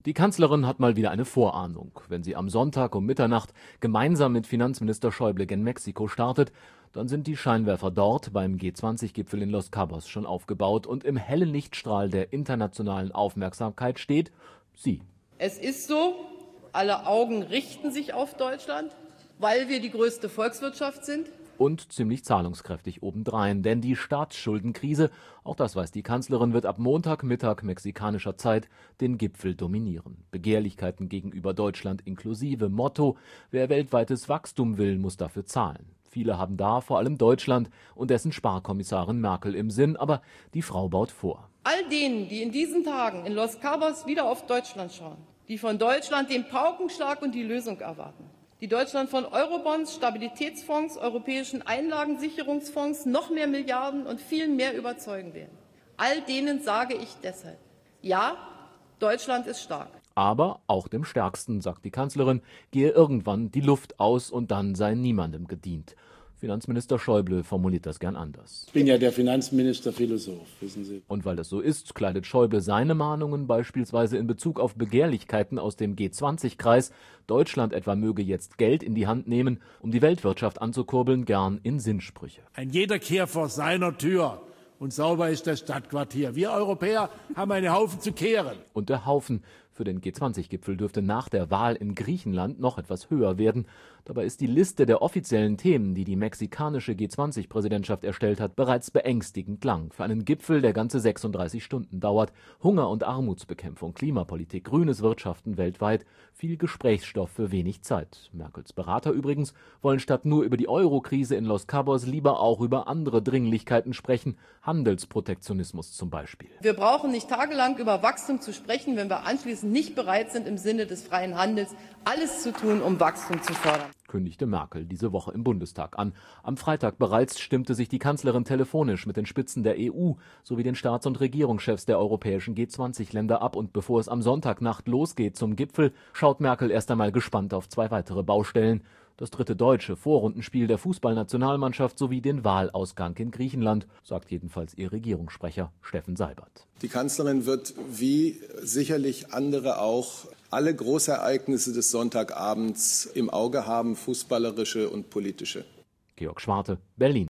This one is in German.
Die Kanzlerin hat mal wieder eine Vorahnung. Wenn sie am Sonntag um Mitternacht gemeinsam mit Finanzminister Schäuble gen Mexiko startet, dann sind die Scheinwerfer dort beim G20-Gipfel in Los Cabos schon aufgebaut und im hellen Lichtstrahl der internationalen Aufmerksamkeit steht sie. Es ist so, alle Augen richten sich auf Deutschland, weil wir die größte Volkswirtschaft sind. Und ziemlich zahlungskräftig obendrein, denn die Staatsschuldenkrise, auch das weiß die Kanzlerin, wird ab Montagmittag mexikanischer Zeit den Gipfel dominieren. Begehrlichkeiten gegenüber Deutschland inklusive, Motto: Wer weltweites Wachstum will, muss dafür zahlen. Viele haben da vor allem Deutschland und dessen Sparkommissarin Merkel im Sinn, aber die Frau baut vor. All denen, die in diesen Tagen in Los Cabos wieder auf Deutschland schauen, die von Deutschland den Paukenschlag und die Lösung erwarten, die Deutschland von Eurobonds, Stabilitätsfonds, europäischen Einlagensicherungsfonds, noch mehr Milliarden und viel mehr überzeugen werden. All denen sage ich deshalb: Ja, Deutschland ist stark. Aber auch dem Stärksten, sagt die Kanzlerin, gehe irgendwann die Luft aus und dann sei niemandem gedient. Finanzminister Schäuble formuliert das gern anders. Ich bin ja der Finanzminister Philosoph, wissen Sie. Und weil das so ist, kleidet Schäuble seine Mahnungen beispielsweise in Bezug auf Begehrlichkeiten aus dem G20-Kreis, Deutschland etwa möge jetzt Geld in die Hand nehmen, um die Weltwirtschaft anzukurbeln, gern in Sinnsprüche. Ein jeder kehrt vor seiner Tür und sauber ist das Stadtquartier. Wir Europäer haben einen Haufen zu kehren. Und der Haufen für den G20-Gipfel dürfte nach der Wahl in Griechenland noch etwas höher werden. Dabei ist die Liste der offiziellen Themen, die die mexikanische G20-Präsidentschaft erstellt hat, bereits beängstigend lang. Für einen Gipfel, der ganze 36 Stunden dauert. Hunger- und Armutsbekämpfung, Klimapolitik, grünes Wirtschaften weltweit. Viel Gesprächsstoff für wenig Zeit. Merkels Berater übrigens wollen statt nur über die Euro-Krise in Los Cabos lieber auch über andere Dringlichkeiten sprechen. Handelsprotektionismus zum Beispiel. Wir brauchen nicht tagelang über Wachstum zu sprechen, wenn wir anschließend nicht bereit sind, im Sinne des freien Handels alles zu tun, um Wachstum zu fördern, kündigte Merkel diese Woche im Bundestag an. Am Freitag bereits stimmte sich die Kanzlerin telefonisch mit den Spitzen der EU sowie den Staats- und Regierungschefs der europäischen G20-Länder ab. Und bevor es am Sonntagnacht losgeht zum Gipfel, schaut Merkel erst einmal gespannt auf zwei weitere Baustellen: Das dritte deutsche Vorrundenspiel der Fußballnationalmannschaft sowie den Wahlausgang in Griechenland, sagt jedenfalls ihr Regierungssprecher Steffen Seibert. Die Kanzlerin wird, wie sicherlich andere auch, alle Großereignisse des Sonntagabends im Auge haben, fußballerische und politische. Georg Schwarte, Berlin.